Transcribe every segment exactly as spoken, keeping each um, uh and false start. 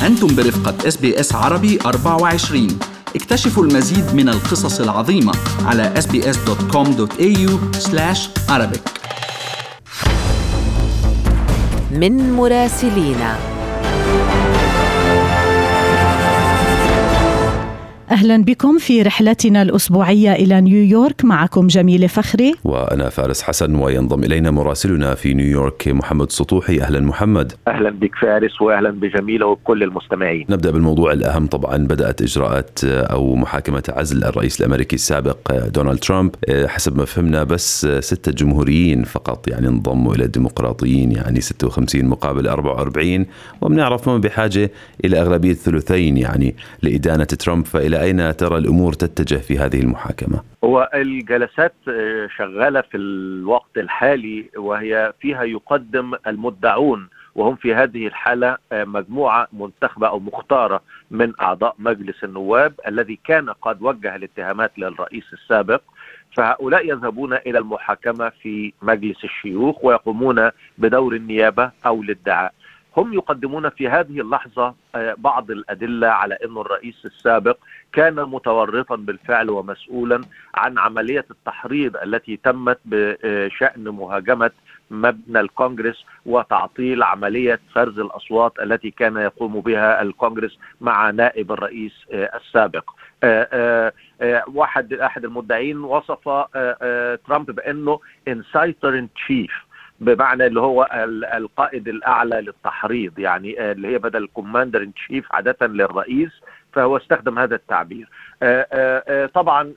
أنتم برفقة إس بي إس عربي أربعة وعشرين. اكتشفوا المزيد من القصص العظيمة على إس بي إس دوت كوم دوت إيه يو سلاش عربيك. من مراسلينا. أهلا بكم في رحلتنا الأسبوعية إلى نيويورك. معكم جميلة فخري وأنا فارس حسن، وينضم إلينا مراسلنا في نيويورك محمد سطوحي. أهلا محمد. أهلا بك فارس، وأهلا بجميلة وكل المستمعين. نبدأ بالموضوع الأهم. طبعا بدأت إجراءات أو محاكمة عزل الرئيس الأمريكي السابق دونالد ترامب. حسب ما فهمنا بس ستة جمهوريين فقط يعني انضموا إلى الديمقراطيين، يعني ستة وخمسين مقابل أربعة وأربعين، وبنعرف ما بحاجة إلى أغلبية ثلثين يعني لإدانة ترامب. فإلى أين ترى الأمور تتجه في هذه المحاكمة؟ هو الجلسات شغالة في الوقت الحالي، وهي فيها يقدم المدعون، وهم في هذه الحالة مجموعة منتخبة أو مختارة من أعضاء مجلس النواب الذي كان قد وجه الاتهامات للرئيس السابق. فهؤلاء يذهبون إلى المحاكمة في مجلس الشيوخ ويقومون بدور النيابة أو الادعاء. هم يقدمون في هذه اللحظة بعض الأدلة على أن الرئيس السابق كان متورطا بالفعل ومسؤولا عن عملية التحريض التي تمت بشأن مهاجمة مبنى الكونغرس وتعطيل عملية فرز الأصوات التي كان يقوم بها الكونغرس مع نائب الرئيس السابق. واحد أحد المدعين وصف ترامب بأنه insider in chief، بمعنى اللي هو القائد الأعلى للتحريض، يعني اللي هي بدل الكوماندر ان تشيف عادة للرئيس، فهو استخدم هذا التعبير. طبعا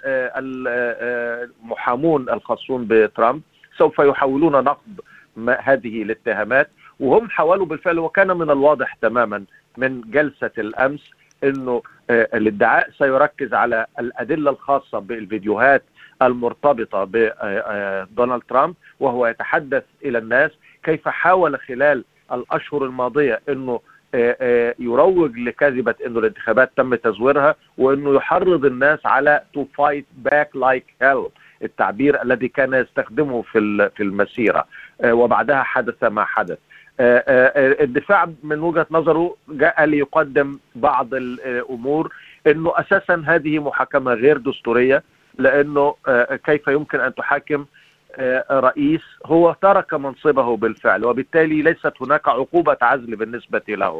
المحامون الخاصون بترامب سوف يحاولون نقض هذه الاتهامات، وهم حاولوا بالفعل. وكان من الواضح تماما من جلسة الأمس أنه الادعاء سيركز على الأدلة الخاصة بالفيديوهات المرتبطة بدونالد ترامب، وهو يتحدث إلى الناس كيف حاول خلال الأشهر الماضية أنه يروج لكذبة أنه الانتخابات تم تزويرها، وأنه يحرض الناس على to fight back like hell، التعبير الذي كان يستخدمه في في المسيرة. وبعدها حدث ما حدث. الدفاع من وجهة نظره جاء ليقدم بعض الأمور، أنه أساسا هذه محاكمة غير دستورية، لأنه كيف يمكن أن تحاكم رئيس هو ترك منصبه بالفعل، وبالتالي ليست هناك عقوبة عزل بالنسبة له.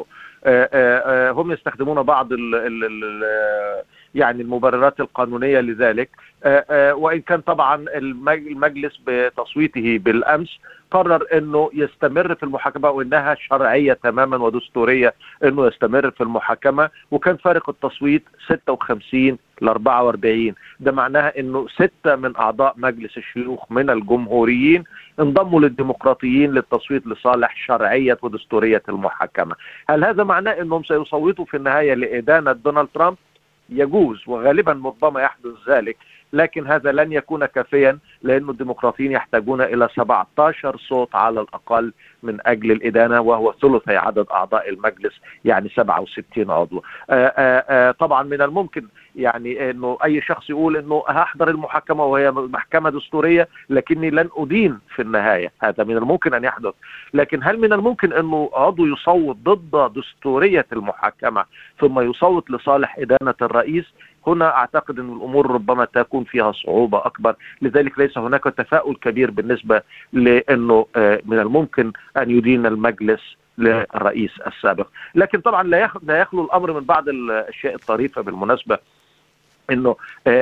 هم يستخدمون بعض ال ال يعني المبررات القانونية لذلك، وإن كان طبعا المجلس بتصويته بالأمس قرر أنه يستمر في المحاكمة، وأنها شرعية تماما ودستورية أنه يستمر في المحاكمة. وكان فارق التصويت ستة وخمسين لأربعة وأربعين، ده معناها أنه ستة من أعضاء مجلس الشيوخ من الجمهوريين انضموا للديمقراطيين للتصويت لصالح شرعية ودستورية المحاكمة. هل هذا معناه أنهم سيصوتوا في النهاية لإدانة دونالد ترامب؟ يجوز، وغالبا ربما يحدث ذلك، لكن هذا لن يكون كافيا، لأن الديمقراطيين يحتاجون إلى سبعة عشر صوت على الأقل من أجل الإدانة، وهو ثلثي عدد أعضاء المجلس، يعني سبعة وستين عضو. آآ آآ طبعا من الممكن يعني أنه أي شخص يقول أنه هحضر المحاكمة وهي محكمة دستورية لكني لن أدين في النهاية. هذا من الممكن أن يحدث، لكن هل من الممكن أنه عضو يصوت ضد دستورية المحاكمة ثم يصوت لصالح إدانة الرئيس؟ هنا أعتقد أن الأمور ربما تكون فيها صعوبة أكبر. لذلك ليس هناك تفاؤل كبير بالنسبة لأنه من الممكن أن يدين المجلس للرئيس السابق. لكن طبعا لا يخلو الأمر من بعض الأشياء الطريفة بالمناسبة، أنه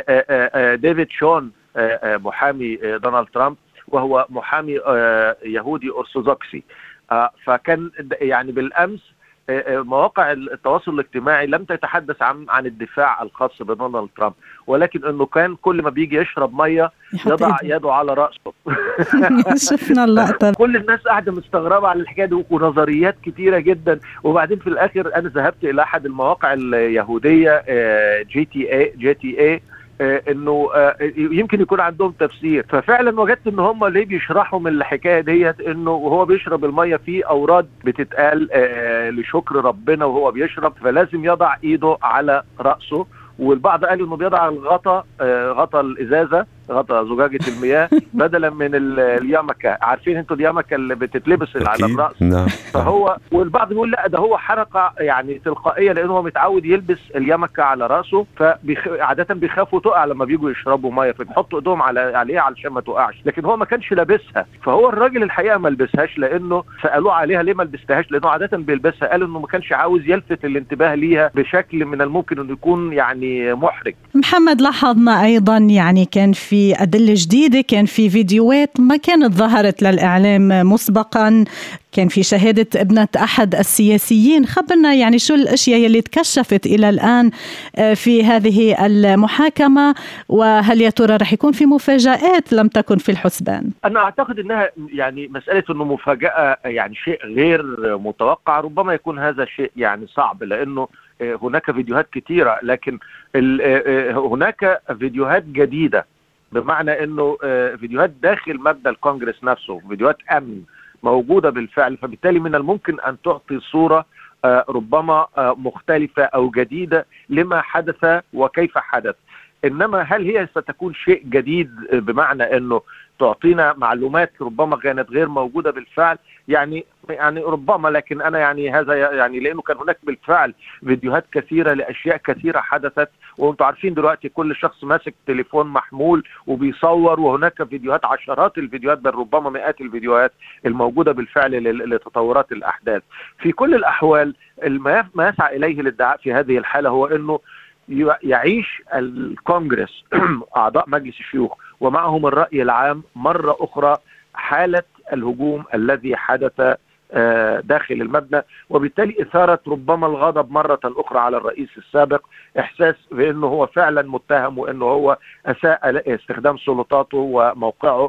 ديفيد شون محامي دونالد ترامب، وهو محامي يهودي أرثوذكسي، فكان يعني بالأمس مواقع التواصل الاجتماعي لم تتحدث عن عن الدفاع الخاص بدونالد ترامب، ولكن انه كان كل ما بيجي يشرب ميه يضع يده على راسه. شفنا اللقطه. كل الناس قاعده مستغربه على الحكايه دي، ونظريات كتيره جدا. وبعدين في الاخر انا ذهبت الى احد المواقع اليهوديه جي تي اي جي تي اي انه يمكن يكون عندهم تفسير. ففعلا وجدت ان هم ليه بيشرحوا من الحكايه ديت انه وهو بيشرب الميه في اوراد بتتقال لشكر ربنا وهو بيشرب، فلازم يضع ايده على راسه. والبعض قال انه بيضع الغطا غطا الازازه غطى زجاجة المياه بدلا من اليامكة. عارفين انتوا اليامكة اللي بتتلبس على الرأس؟ نعم. فهو والبعض بيقول لا ده هو حركة يعني تلقائية لأنه هو متعود يلبس اليامكة على رأسه، فعادة بيخافوا تقع لما بيجوا يشربوا مية فبيحطوا ايدهم على عليها علشان ما تقعش، لكن هو ما كانش لابسها. فهو الراجل الحقيقة ما لبسهاش لأنه سألوه عليها ليه ما لبستهاش، لأنه عادة بيلبسها. قال إنه ما كانش عاوز يلفت الانتباه ليها بشكل من الممكن إنه يكون يعني محرج. محمد، لاحظنا أيضا يعني كان في أدلة جديدة، كان في فيديوهات ما كانت ظهرت للإعلام مسبقا، كان في شهادة ابنة أحد السياسيين. خبرنا يعني شو الأشياء اللي تكشفت إلى الآن في هذه المحاكمة، وهل يا ترى رح يكون في مفاجآت لم تكن في الحسبان؟ أنا أعتقد أنها يعني مسألة أنه مفاجأة يعني شيء غير متوقع، ربما يكون هذا شيء يعني صعب لأنه هناك فيديوهات كثيرة، لكن هناك فيديوهات جديدة، بمعنى أنه فيديوهات داخل مبنى الكونغرس نفسه، فيديوهات أمن موجودة بالفعل، فبالتالي من الممكن أن تعطي صورة ربما مختلفة أو جديدة لما حدث وكيف حدث. إنما هل هي ستكون شيء جديد بمعنى أنه تعطينا معلومات ربما كانت غير موجودة بالفعل؟ يعني يعني ربما، لكن أنا يعني هذا يعني لأنه كان هناك بالفعل فيديوهات كثيرة لأشياء كثيرة حدثت، وأنتم عارفين دلوقتي كل شخص ماسك تليفون محمول وبيصور، وهناك فيديوهات عشرات الفيديوهات بل ربما مئات الفيديوهات الموجودة بالفعل لتطورات الأحداث. في كل الأحوال ما يسعى إليه الادعاء في هذه الحالة هو أنه يعيش الكونغرس أعضاء مجلس الشيوخ ومعهم الرأي العام مرة أخرى حالة الهجوم الذي حدث داخل المبنى، وبالتالي إثارة ربما الغضب مرة أخرى على الرئيس السابق، إحساس بأنه هو فعلا متهم وأنه هو أساء استخدام سلطاته وموقعه.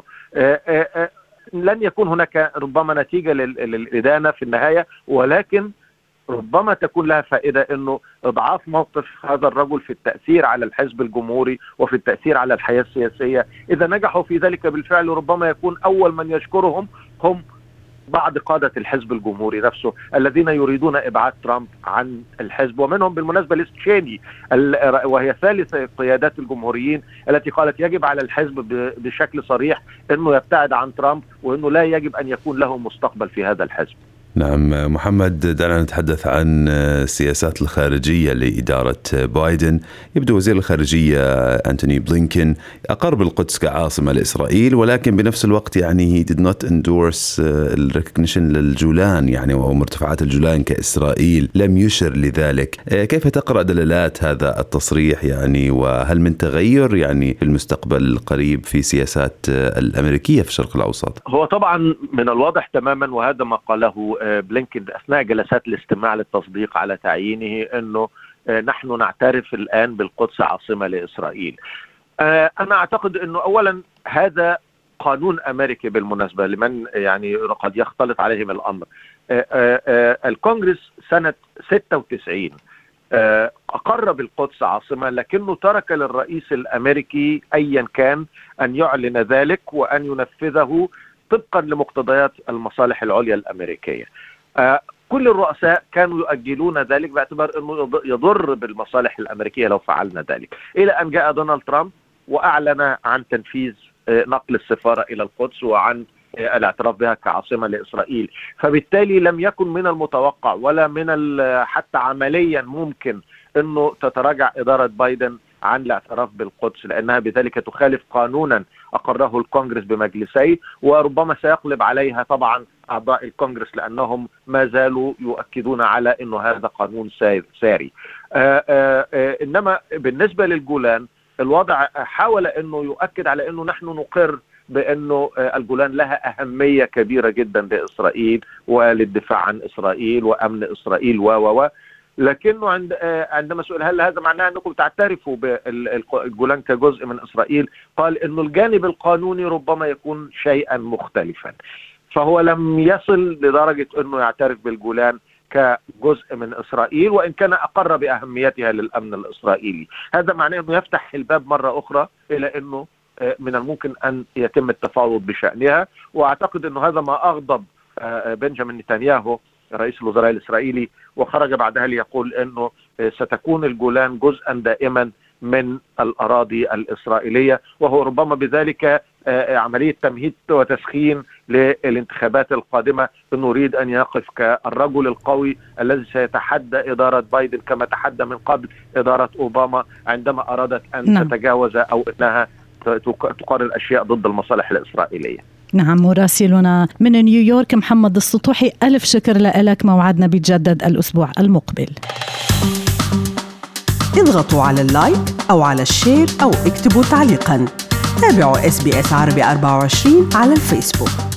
لن يكون هناك ربما نتيجة للإدانة في النهاية، ولكن ربما تكون لها فائدة أنه إضعاف موقف هذا الرجل في التأثير على الحزب الجمهوري وفي التأثير على الحياة السياسية. إذا نجحوا في ذلك بالفعل ربما يكون أول من يشكرهم هم بعض قادة الحزب الجمهوري نفسه الذين يريدون إبعاد ترامب عن الحزب، ومنهم بالمناسبة ليس تشيني وهي ثالث قيادات الجمهوريين التي قالت يجب على الحزب بشكل صريح أنه يبتعد عن ترامب وأنه لا يجب أن يكون له مستقبل في هذا الحزب. نعم محمد، دعنا نتحدث عن السياسات الخارجية لإدارة بايدن. يبدو وزير الخارجية أنتوني بلينكن أقر بالقدس كعاصمة لإسرائيل، ولكن بنفس الوقت يعني he did not endorse الريكوجنيشن للجولان يعني ومرتفعات الجولان كإسرائيل، لم يشر لذلك. كيف تقرأ دلالات هذا التصريح يعني، وهل من تغير يعني في المستقبل القريب في سياسات الأمريكية في الشرق الأوسط؟ هو طبعا من الواضح تماما، وهذا ما قاله بلينكن أثناء جلسات الاستماع للتصديق على تعيينه، أنه نحن نعترف الآن بالقدس عاصمة لإسرائيل. أنا أعتقد أنه أولا هذا قانون أمريكي بالمناسبة لمن يعني قد يختلط عليهم الأمر. الكونغرس سنة ستة وتسعين أقر بالقدس عاصمة، لكنه ترك للرئيس الأمريكي أيا كان أن يعلن ذلك وأن ينفذه طبقا لمقتضيات المصالح العليا الأمريكية. آه كل الرؤساء كانوا يؤجلون ذلك باعتبار أنه يضر بالمصالح الأمريكية لو فعلنا ذلك، إلى أن جاء دونالد ترامب وأعلن عن تنفيذ آه نقل السفارة إلى القدس وعن آه الاعتراف بها كعاصمة لإسرائيل. فبالتالي لم يكن من المتوقع ولا من حتى عمليا ممكن أنه تتراجع إدارة بايدن عن الاعتراف بالقدس، لأنها بذلك تخالف قانونا أقره الكونغرس بمجلسي، وربما سيقلب عليها طبعا أعضاء الكونغرس لأنهم ما زالوا يؤكدون على أنه هذا قانون ساري. آآ آآ إنما بالنسبة للجولان الوضع حاول أنه يؤكد على أنه نحن نقر بأنه الجولان لها أهمية كبيرة جدا لإسرائيل وللدفاع عن إسرائيل وأمن إسرائيل و و لكنه عند عندما سئل هل هذا معناه أنكم تعترفوا بالجولان كجزء من إسرائيل، قال أنه الجانب القانوني ربما يكون شيئا مختلفا. فهو لم يصل لدرجة أنه يعترف بالجولان كجزء من إسرائيل، وإن كان أقر بأهميتها للأمن الإسرائيلي. هذا معناه أنه يفتح الباب مرة أخرى إلى أنه من الممكن أن يتم التفاوض بشأنها. وأعتقد أنه هذا ما أغضب بنجامين نتنياهو رئيس الوزراء الإسرائيلي، وخرج بعدها ليقول أنه ستكون الجولان جزءا دائما من الأراضي الإسرائيلية، وهو ربما بذلك عملية تمهيد وتسخين للانتخابات القادمة. إنه يريد أن يقف كالرجل القوي الذي سيتحدى إدارة بايدن كما تحدى من قبل إدارة أوباما عندما أرادت أن نعم. تتجاوز أو أنها تقارن أشياء ضد المصالح الإسرائيلية. نعم، مراسلنا من نيويورك محمد السطوحي، ألف شكر لك. موعدنا بيتجدد الأسبوع المقبل. اضغطوا على اللايك أو على الشير أو اكتبوا تعليقاً. تابعوا إس بي إس عربي أربعة وعشرين على الفيسبوك.